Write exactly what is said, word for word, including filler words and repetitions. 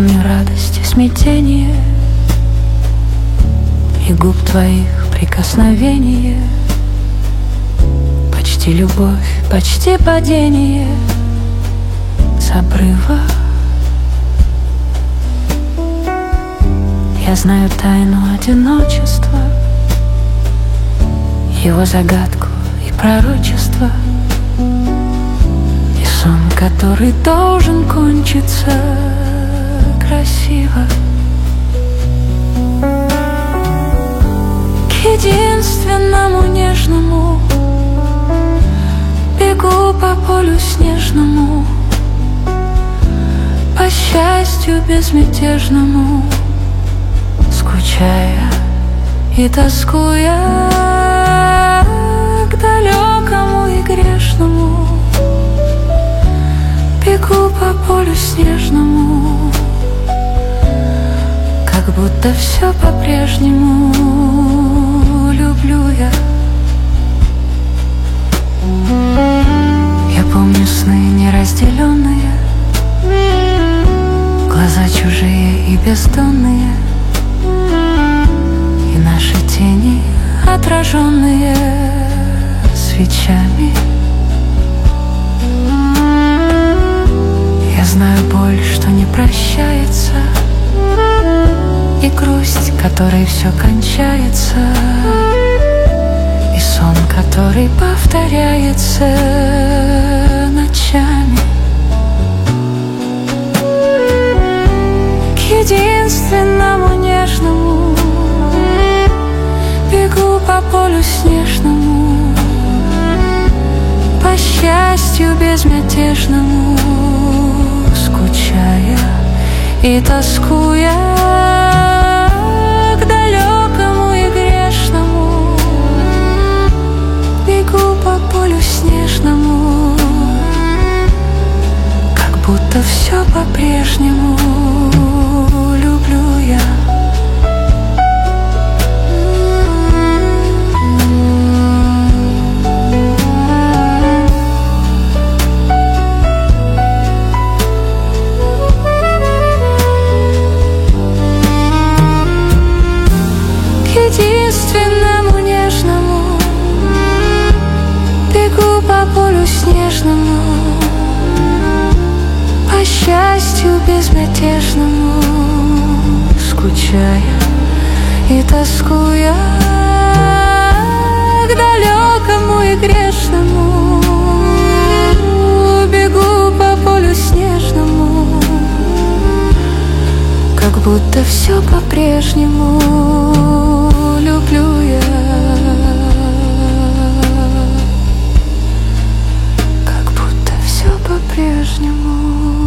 помню радость и смятение, и губ твоих прикосновение. Почти любовь, почти падение с обрыва. Я знаю тайну одиночества, его загадку и пророчество, и сон, который должен кончиться красиво. К единственному нежному бегу по полю снежному, по счастью безмятежному, скучая и тоскуя к далекому и грешному. Бегу по полю снежному, как будто все по-прежнему люблю я. Я помню сны неразделенные, глаза чужие и бездонные, и наши тени, отраженные свечами. Я знаю боль, что не прощается, и грусть, которой все кончается, и сон, который повторяется ночами. К единственному нежному бегу по полю снежному, по счастью безмятежному, скучая и тоскуя к далекому и грешному. Бегу по полю снежному, как будто все по-прежнему люблю я. Единственному нежному бегу по полю снежному, по счастью безмятежному, скучая и тоскуя к далекому и грешному. Бегу по полю снежному, как будто все по-прежнему люблю я. Как будто все по-прежнему.